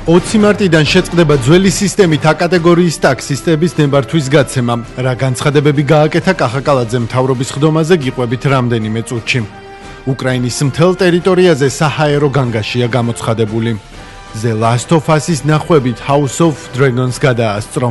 20 მარტიდან შეწყდება ძველი სისტემით A-კატეგორიის ტაქსისტების ნებართვის გაცემა. რა განცხადებები გააკეთა კახაკალაძემ მთავრობის ხდომაზე გიყვებით რამდენიმე წუთში. უკრაინის მთელ ტერიტორიაზე საჰაერო განგაშია გამოცხადებული. The Last of Us-ის ნახვებით House of Dragons გადაასწრო.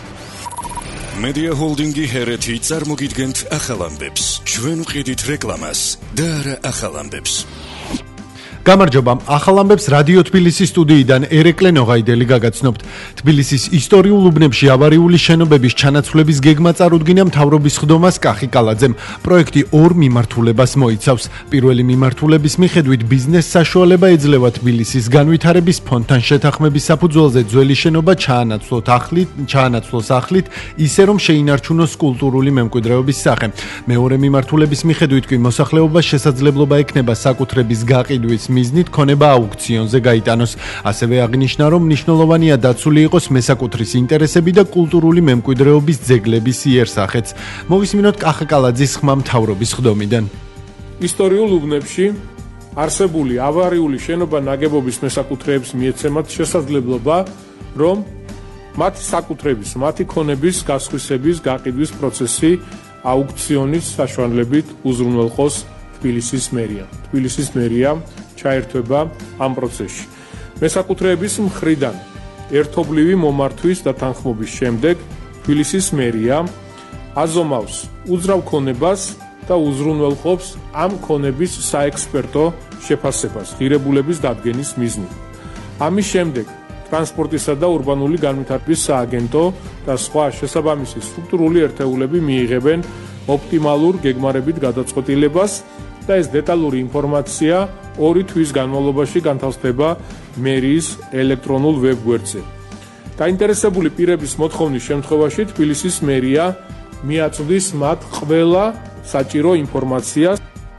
Media Holding-ი ჰერეთი წარმოგიდგენთ ახალ ამბებს. ჩვენ ვყიდით რეკლამას და არა ახალ ამბებს. გამარჯობა, ახალ ამბებს რადიო თბილისის სტუდიიდან ერეკლე ნოღაიდელი გაგაცნობთ. თბილისის ისტორიულ უბნებში ავარიული შენობების ჩანაცვლების გეგმა წარუდგინა მთავრობის ხდომას კახიკალაძემ. პროექტი ორ მიმართულებას მოიცავს. პირველი მიმართულების მიხედვით ბიზნეს საშუალება ეძლევა თბილისის განვითარების ფონდთან შეთანხმების საფუძველზე ძველი შენობა ჩაანაცვლოს ახლით, ისე რომ შეინარჩუნოს კულტურული მემკვიდრეობის სახე. მეორე მიმართულების მიხედვით კი მოსახლეობას შესაძლებლობა ექნება საკუთრების გაყიდვის მიზნით ქონება აუქციონზე გაიტანოს. ასევე აღნიშნა, რომ მნიშვნელოვანია დაცული იყოს მესაკუთრის ინტერესები და კულტურული მემკვიდრეობის ძეგლების იერსახეც. მოვისმინოთ კახაკალაძის ხმა მთავრობის ხდომიდან. ისტორიულ უბნებში არსებული ავარიული შენობა ნაგებობის მესაკუთრეებს მიეცემათ შესაძლებლობა, რომ მათი საკუთრების, მათი ქონების გასხვისების, გაყიდვის პროცესი აუქციონის საშუალებით უზრუნველყოს თბილისის მერია. თბილისის მერია ჩაერთვება ამ პროცესში. მესაკუთრეების მხრიდან ერთობლივი მომართვის და თანხმობის შემდეგ თბილისის მერია აზომავს უძრავ ქონებას და უზრუნველყოფს ამ ქონების საექსპერტო შეფასებას ღირებულების დადგენის მიზნით. ამის შემდეგ ტრანსპორტისა და ურბანული განვითარების სააგენტო და სხვა შესაბამისი სტრუქტურული ერთეულები მიიღებენ ოპტიმალურ გეგმარებით გადაწყვეტილებას და ეს დეტალური ინფორმაცია 2 თვის განმავლობაში განთავსდება მერიის ელექტრონულ ვებგვერდზე. დაინტერესებული პირების მოთხოვნის შემთხვევაში თბილისის მერია მიაწვდის მათ ყველა საჭირო ინფორმაციას.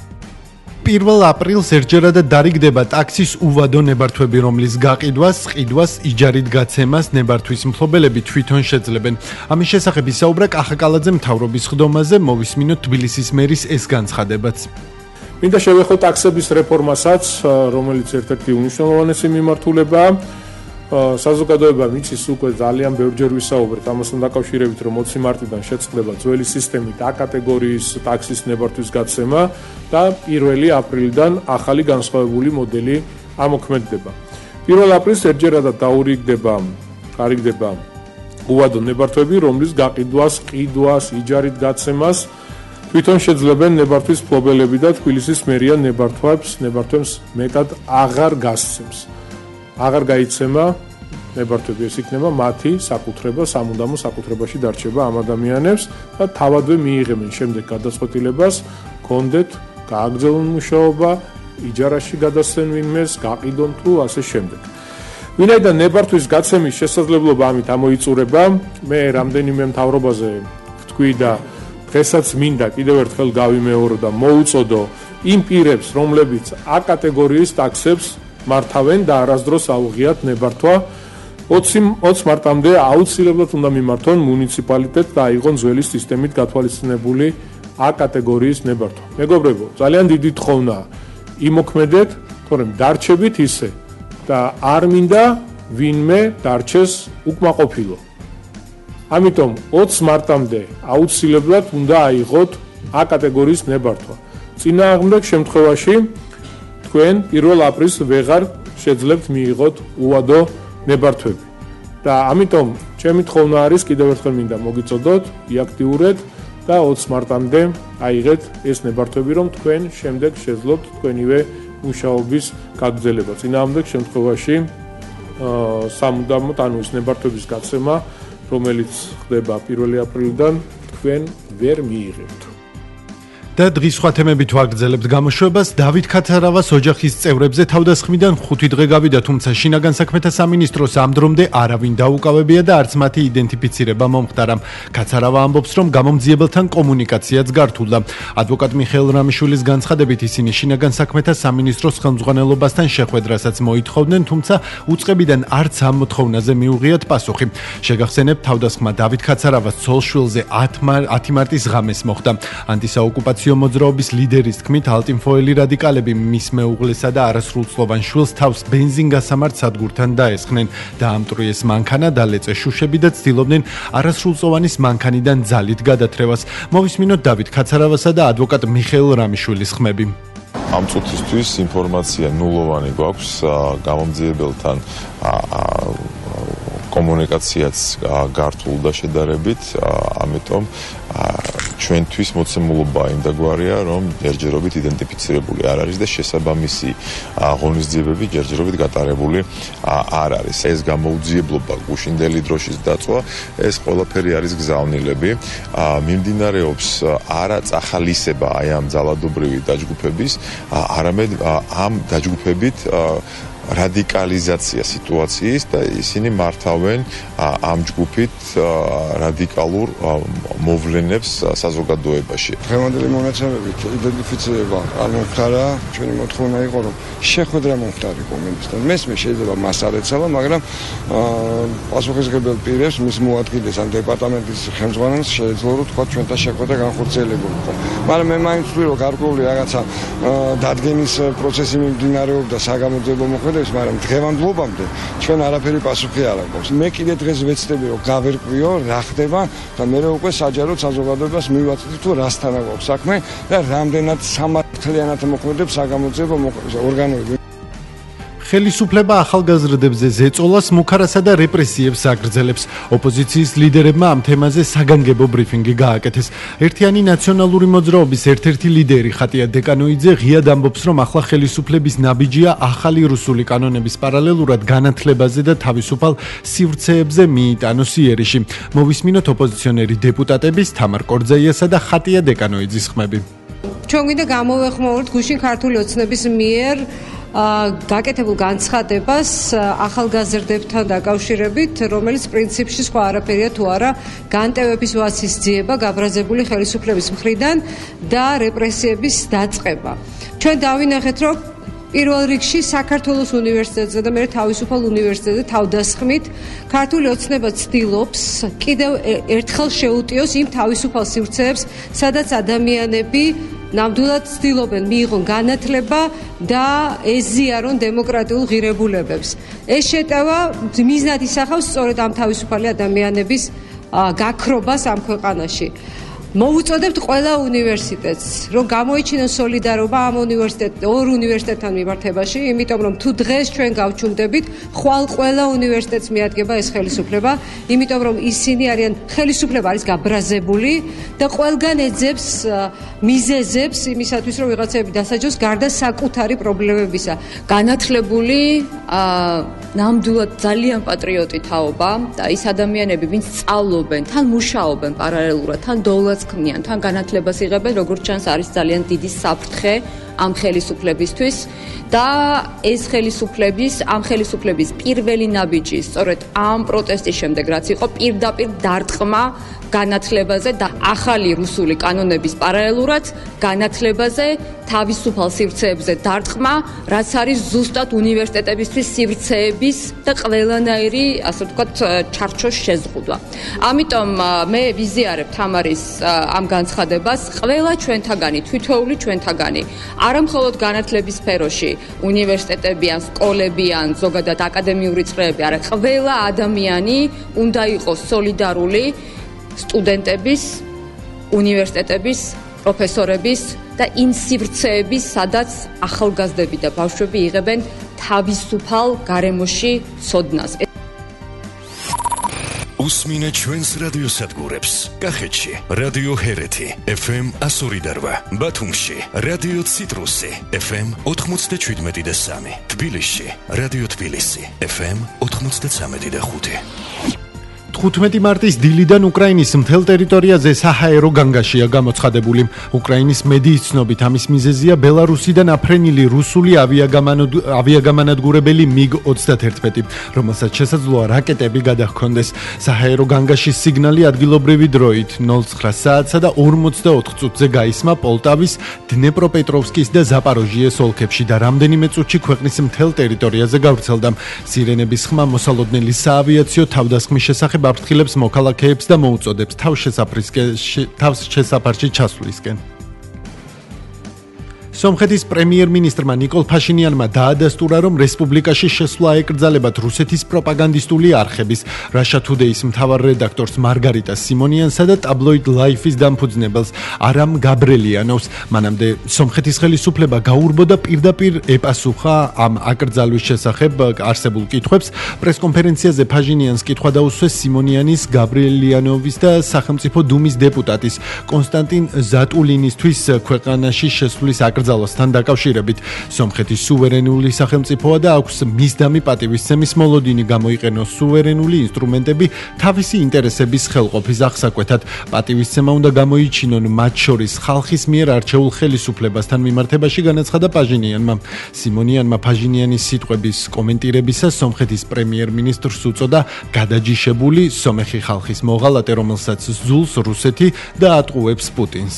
1 აპრილს ერთჯერადად დარიგდება ტაქსის უვადო ნებართვები, რომლის გაყიდვას, ყიდვას, იჯარით გაცემას ნებართვის მფლობელები თვითონ შეძლებენ. ამის შესახებ ისაუბრა კახაკალაძე მთავრობის ხდომაზე, მოვისმინოთ თბილისის მერის ეს განცხადებაც. მინდა შევეხო ტაქსების რეფორმასაც, რომელიც ერთ-ერთი უნიშნულოვანესი მიმართულებაა. საზოგადოებამ იცის უკვე ძალიან ბევრჯერ ვისაუბრეთ ამასთან დაკავშირებით, რომ 20 მარტიდან შეწყდება ძველი სისტემით A-კატეგორიის ტაქსის ნებართვის გაცემა და 1 აპრილიდან ახალი განსხვავებული მოდელი ამოქმედდება. 1 აპრილს ერთჯერადად გარიგდება უვადო ნებართვები, რომლის გაყიდვას, ყიდვას, იჯარით გაცემას თვითონ შეძლებენ ნებართვის მფლობელები და თბილისის მერია ნებართვებს მეტად აღარ გასცემს. აღარ გაიცემა ნებართვები, ეს იქნება მათი საკუთრება, სამუდამო საკუთრებაში დარჩება ამ ადამიანებს და თავადვე მიიღებენ შემდეგ გადაწყვეტილებას, კონდეთ, გააგრძელონ მუშაობა, იჯარაში გადასცენ ვინმეს, გაყიდონ თუ ასე შემდეგ. ვინაიდან ნებართვის გაცემის შესაძლებლობა ამით ამოიწურება, მე რამდენიმე მთავრობაზე ვთქვი და დღესაც მინდა კიდევ ერთხელ გავიმეორო და მოუწოდო იმ პირებს, რომლებიც A-კატეგორიის ტაქსებს მართავენ და არასდროს აუღიათ ნებართვა 20 მარტამდე აუცილებლად უნდა მიმართონ მუნიციპალიტეტს და აიღონ ძველი სისტემით გათვალისწინებული A-კატეგორიის ნებართვა. მეგობრებო, ძალიან დიდი თხოვნაა იმოქმედეთ, თორემ დარჩებით ისე და არ მინდა ვინმე დარჩეს უკმაყოფილო. ამიტომ 20 მარტამდე აუცილებლად უნდა აიღოთ A-კატეგორიის ნებართვა. წინააღმდეგ შემთხვევაში თქვენ 1 აპრილს ვეღარ შეძლებთ მიიღოთ უვადო ნებართვები. და ამიტომ ჩემი თხოვნა არის კიდევ ერთხელ მინდა მოგიწოდოთ, იაქტიურეთ და 20 მარტამდე აიღეთ ეს ნებართვები, რომ თქვენ შემდეგ შეძლოთ თქვენივე მუშაობის გაგრძელება. წინააღმდეგ შემთხვევაში სამუდამოდ ანუ ეს ნებართვების გაცემა, რომელიც ხდება 1 აპრილიდან, თქვენ ვერ მიიღებთ. და დღის სხვა თემებით ვაგრძელებთ გამოშვებას. დავით ქაცარავას ოჯახის წევრებზე თავდასხმიდან 5 დღე გავიდა, თუმცა შინაგან საქმეთა სამინისტროს ამ დრომდე არავინ დაუკავებია და არც მათი იდენტიფიცირება მომხდარა. ქაცარავა ამბობს, რომ გამომძიებელთან კომუნიკაციაც გართულდა. ადვოკატ მიხეილ რამიშვილის განცხადებით ისინი შინაგან საქმეთა სამინისტროს ხელმძღვანელობასთან შეხვედრასაც მოითხოვდნენ, თუმცა უწყებიდან არც ამ მოთხოვნაზე მიუღიათ პასუხი. შეგახსენებთ, თავდასხმა დავით ქაცარავას ცოლ-შვილზე 10 მარტის ღამეს მოხდა. ანტისაოკუპაციო საოპოზიციო მოძრაობის ლიდერის თქმით, ალტიმფოელი რადიკალები მის მეუღლესა და არასრულწლოვან შვილს თავს ბენზინგასამართ სადგურთან დაესხნენ. დაამტვრიეს მანქანა და ლეწე შუშები და ცდილობდნენ არასრულწლოვანის მანქანიდან ძალით გადათრევას. მოვისმინოთ დავით ქაცარავასა და ადვოკატ მიხეილ რამიშვილის ხმები. ამ წუთისთვის ინფორმაცია ნულოვანი გვაქვს გამომძიებელთან კომუნიკაციაც გართულ და შედარებით, ამიტომ ჩვენთვის მოცემულობა იმდაგვარია, რომ ჯერჯერობით იდენტიფიცირებული არ არის და შესაბამისი ღონისძიებები ჯერჯერობით გატარებული არ არის. ეს გამოუძიებლობა, გუშინდელი დროშის დაწვა, ეს ყველაფერი არის გზავნილები. მიმდინარეობს არა წახალისება აი ამ ძალადობრივი დაჯგუფების, არამედ ამ დაჯგუფებით რადიკალიზაცია სიტუაციის და ისინი მართავენ ამ ჯგუფით რადიკალურ მოვლენებს საზოგადოებაში. დღევანდელი მონაცემებით იდენტიფიცირება არ მომხდარა, ჩვენი მოთხოვნა იყო რომ შეხვედრა მომხდარიყო მინისტრთან. მესმე შეიძლება მას არ ეცალა, მაგრამ პასუხისმგებელ პირებს მის მოადგილეს ან დეპარტამენტის ხელმძღვანელს შეიძლება რომ თქვა ჩვენთან შეხვედრა განხორციელებულიყო. მაგრამ მე მაინც ვთვლი რომ გარკვეული რაღაცა დადგენის პროცესი მიმდინარეობდა საგამოძიებო მოქმედებით, მაგრამ დღევანდლობამდე ჩვენ არაფერი პასუხი არ აქვს. მე კიდე დღეს ვეცდები რომ გავერკვიო რა ხდება და მე უკვე საჯაროდ საზოგადოებას მივაწვდი თუ რასთან აქვს საქმე და რამდენად სამართლიანად მოქმედებს საგამოძიებო ორგანოები. ხელისუფლება ახალგაზრდებზე ზეწოლას, მუქარასა და რეპრესიებს აგრძელებს. ოპოზიციის ლიდერებმა ამ თემაზე საგანგებო ბრიფინგი გააკეთეს. ერთიანი ნაციონალური მოძრაობის ერთ-ერთი ლიდერი ხატია დეკანოიძე ღიად ამბობს, რომ ახლა ხელისუფლების ნაბიჯია ახალი რუსული კანონების პარალელურად განათლებაზე და თავისუფალ სივრცეებზე მიიტანოს იერიში. მოვისმინოთ ოპოზიციონერი დეპუტატების თამარ კორძაიასა და ხატია დეკანოიძის ხმები. ჩვენ გვინდა გამოვეხმაუროთ გუშინ ქართული ოცნების მიერ გაკეთებულ განცხადებას ახალგაზრდებთან დაკავშირებით, რომელიც პრინციპში სხვა არაფერია თუ არა განტევების ვაცის ძიება გაბრაზებული ხელისუფლების მხრიდან და რეპრესიების დაწყება. ჩვენ დავინახეთ, რომ პირველ რიგში საქართველოს უნივერსიტეტზე და მე თავისუფალ უნივერსიტეტზე თავდასხმით ქართული ოცნება ცდილობს კიდევ ერთხელ შეუტიოს იმ თავისუფალ სივრცეებს, სადაც ადამიანები ნამდვილად ცდილობენ მიიღონ განათლება და ეზიარონ დემოკრატიულ ღირებულებებს. ეს შეტევა მიზნად ისახავს სწორედ ამ თავისუფალი ადამიანების გაქრობას ამ ქვეყანაში. მოვუწოდებთ ყველა უნივერსიტეტს, რომ გამოიჩინოს სოლიდარობა ამ ორ უნივერსიტეტთან მიმართებაში, იმიტომ რომ თუ დღეს ჩვენ გავჩუმდებით, ხვალ ყველა უნივერსიტეტს მიადგება ეს ხელისუფლება, იმიტომ რომ ისინი არიან, ხელისუფლება არის გაბრაზებული და ყველგან ეძებს მიზეზებს იმისათვის, რომ ვიღაცები დასაჯოს გარდა საკუთარი პრობლემებისა. განათლებული ნამდვილად ძალიან პატრიოტი თაობა და ის ადამიანები, ვინც სწავლობენ, თან მუშაობენ პარალელურად, თან დოვლას ქმნიან, თან განათლებას იღებენ, როგორც ჩანს, არის ძალიან დიდი საფრთხე ამ ხელისუფლებისთვის და ეს ამ ხელისუფლების პირველი ნაბიჯი სწორედ ამ პროტესტის შემდეგ, რაც იყო პირდაპირ დარტყმა განათლებაზე და ახალი რუსული კანონების პარალელურად განათლებაზე, თავისუფალ სივრცეებზე დარტყმა, რაც არის ზუსტად უნივერსიტეტებისთვის სივრცეების და ყველანაირი, ასე ვთქვათ, ჩარჩოს შეზღუდვა. ამიტომ მე ვიზიარებ თამარის ამ განცხადებას, ყველა ჩვენთაგანი, თითოეული ჩვენთაგანი, არა მხოლოდ განათლების სფეროში, უნივერსიტეტები ან სკოლები ან ზოგადად აკადემიური წრეები, არა, ყველა ადამიანი უნდა იყოს სოლიდარული სტუდენტების, უნივერსიტეტების, პროფესორების და იმ სივრცეების, სადაც ახალგაზრდები და ბავშვები იღებენ თავისუფალ გარემოში ცოდნას. უსმინეთ ჩვენს რადიოსადგურებს. კახეთში რადიო ჰერეთი FM 102.8, ბათუმში რადიო ციტრუსი FM 97.3, თბილისში რადიო თბილისი FM 93.5. 15 მარტის დილიდან უკრაინის მთელ ტერიტორიაზე საჰაერო განგაშია გამოცხადებული. უკრაინის მედიის ცნობით ამის მიზეზია ბელარუსიდან აფრენილი რუსული ავიაგამანადგურებელი MiG-31, რომელსაც შესაძლოა რაკეტები გადაჰქონდეს. საჰაერო განგაშის სიგნალი ადგილობრივი დროით 09 საათსა და 44 წუთზე გაისმა პოლტავის, დნეპროპეტროვსკის და ზაპაროჟიეს ოლქებში და რამდენიმე წუთში ქვეყნის მთელ ტერიტორიაზე გავრცელდა. სირენების ხმა მოსალოდნელი საავიაციო თავდასხმის შესახებ აფრთხილებს მოქალაქეებს და მოუწოდებს თავს შესაფარში ჩასვლისკენ. სომხეთის პრემიერ-მინისტრმა ნიკოლ ფაშინიანმა დაადასტურა, რომ რესპუბლიკაში შესვლა ეკრძალებათ რუსეთის პროპაგანდისტული არხების, Russia Today-ის მთავარ რედაქტორს მარგარიტა სიმონიანსა და ტაბლოიდ Life-ის დამფუძნებელს არამ გაბრელიანოვს. მანამდე სომხეთის ხელისუფლება გაურბოდა პირდაპირ ეპასუხა ამ აკრძალვის შესახებ არსებულ კითხვებს. პრესკონფერენციაზე ფაშინიანს კითხვა დაუსვეს სიმონიანის, გაბრელიანოვის და სახელმწიფო დუმის დეპუტატის კონსტანტინ ზატულინისთვის ქვეყანაში შესვლის აკრძალვასთან დაკავშირებით. სომხეთის სუვერენული სახელმწიფოა და აქვს მისდამი პატივისცემის მოლოდინი გამოიყენოს სუვერენული ინსტრუმენტები თავისი ინტერესების ხელყოფის აღსაკვეთად. პატივისცემა უნდა გამოიჩინონ მათ შორის ხალხის მიერ არჩეულ ხელისუფლებასთან მიმართებაში, განაცხადა ფაშინიანმა. სიმონიანმა ფაშინიანის სიტყვების კომენტირებისას სომხეთის პრემიერ-მინისტრს უწოდა გადაჯიშებული სომეხი ხალხის მოღალატე, რომელსაც ზულს რუსეთი და ატყუებს პუტინს.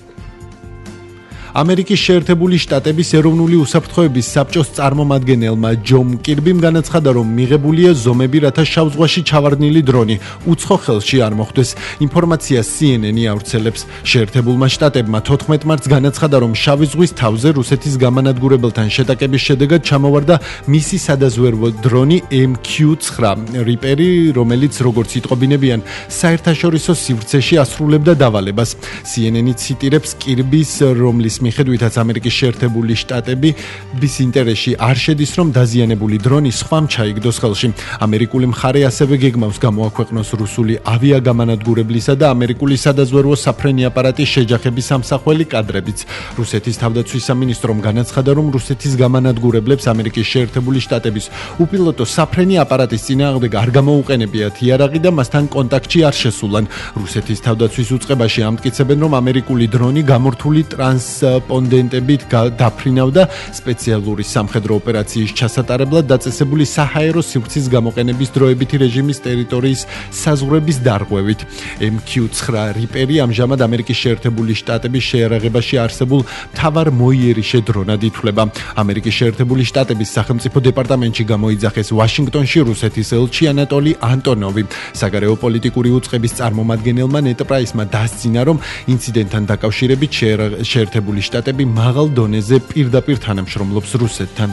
ამერიკის შეერთებული შტატების ეროვნული უსაფრთხოების საბჭოს წარმომადგენელმა ჯონ კირბიმ განაცხადა, რომ მიღებულია ზომები, რათა შავ ზღვაში ჩავარდნილი დრონი უცხო ხელში არ მოხვდეს. ინფორმაციას CNN-ი ავრცელებს. შეერთებულმა შტატებმა 14 მარტს განაცხადა, რომ შავი ზღვის თავზე რუსეთის გამანადგურებელთან შეტაკების შედეგად ჩამოვარდა მისი სადაზვერვო დრონი MQ-9 რიპერი, რომელიც როგორც იტყობინებიან, საერთაშორისო სივრცეში ასრულებდა დავალებას. CNN-ი ციტირებს კირბის, რომლის მიხედვითაც ამერიკის შეერთებული შტატების ინტერესში არ შედის, რომ დაზიანებული დრონი სხვამ ჩაიგდოს ხელში. ამერიკული მხარე ასევე გეგმავს გამოაქვეყნოს რუსული ავიაგამანადგურებლისა და ამერიკული სადაზვერვო საფრენი აპარატის შეჯახების სამსახველი კადრებიც. რუსეთის თავდაცვის სამინისტრომ განაცხადა, რომ რუსეთის გამანადგურებლებს ამერიკის შეერთებული შტატების უპილოტო საფრენი აპარატის წინააღმდეგ არ გამოუყენებიათ იარაღი და მასთან კონტაქტში არ შესულან. რუსეთის თავდაცვის უწყებაში ამტკიცებენ, რომ ამერიკული დრონი გამორთული ტრანსპონდენტებით დაფრინავდა სპეციალური სამხედრო ოპერაციის ჩასატარებლად დაწესებული საჰაერო სივრცის გამოყენების დროებითი რეჟიმის ტერიტორიის საზღვრების დარღვევით. MQ-9 რიპერი ამჟამად ამერიკის შეერთებული შტატების შეიარაღებაში არსებულ მთავარ მოიერიშე დრონად ითვლება. ამერიკის შეერთებული შტატების სახელმწიფო დეპარტამენტში გამოიძახეს ვაშინგტონში რუსეთის ელჩი ანატოლი ანტონოვი. საგარეო პოლიტიკური უწყების წარმომადგენელმა ნეტ პრაისმა დასძინა, რომ ინციდენტთან დაკავშირებით შეერთებული შტატები მაღალ დონეზე პირდაპირ თანამშრომლობს რუსეთთან.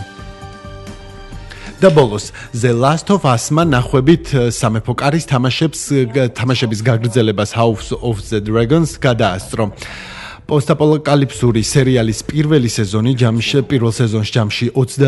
და ბოლოს The Last of Us-მა ნახვებით სამეფო კარის თამაშების გაგრძელებას House of the Dragons გადაასწრო. პოსტაპოკალიფსური სერიალის პირველ სეზონში ჯამში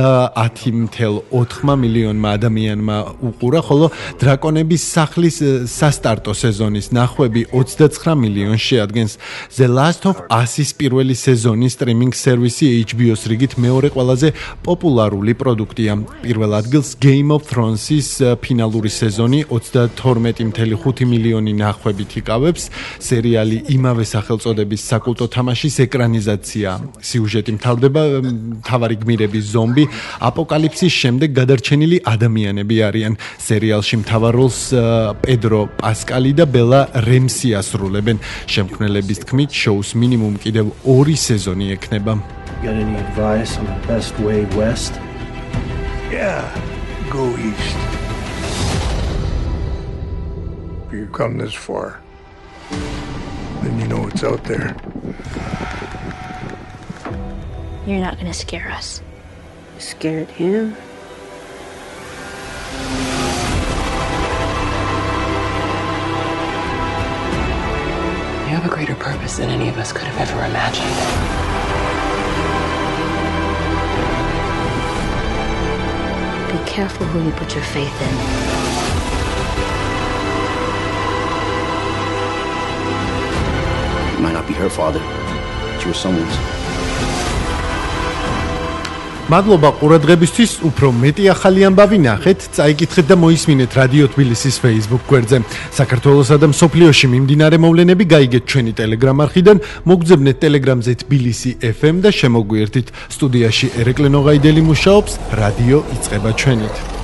30.4 მილიონმა ადამიანმა უყურა, ხოლო დრაკონების სახლის სასტარტო სეზონის ნახვები 29 მილიონს შეადგენს. The Last of Us-ის პირველი სეზონი სტრიმინგ სერვისი HBO-ს რიგით მეორე ყველაზე პოპულარული პროდუქტია. პირველ ადგილს Game of Thrones-ის ფინალური სეზონი 32.5 მილიონი ნახვებით იკავებს. სერიალი იმავე სახელწოდების საკულტო თამაშის ეკრანიზაცია. სიუჟეტი მთავრდება მთავარი გმირების ზომბი აპოკალიფსის შემდეგ გადარჩენილი ადამიანები არიან. სერიალში მთავარ როლს პედრო პასკალი და ბელა რემსი ასრულებენ. შემქმნელების თქმით, შოუს მინიმუმ კიდევ 2 სეზონი ექნება. Got any advice on the best way west? Yeah, go east. If you come this far, then you know what's out there. You're not gonna scare us. Scared him? You have a greater purpose than any of us could have ever imagined. Be careful who you put your faith in. It might not be her father, but you're someone's. მადლობა ყურადღებისთვის. უფრო მეტი ახალი ამბავი ნახეთ, წაიკითხეთ და მოისმინეთ რადიო თბილისის Facebook გვერდზე. საქართველოსა და მსოფლიოში მიმდინარე მოვლენები გაიგეთ ჩვენი Telegram არხიდან, მოგძებნეთ Telegram-ზე თბილისი FM და შემოგვიერთით. სტუდიაში ერეკლე ნოღაიდელი მუშაობს, რადიო იწყება ჩვენით.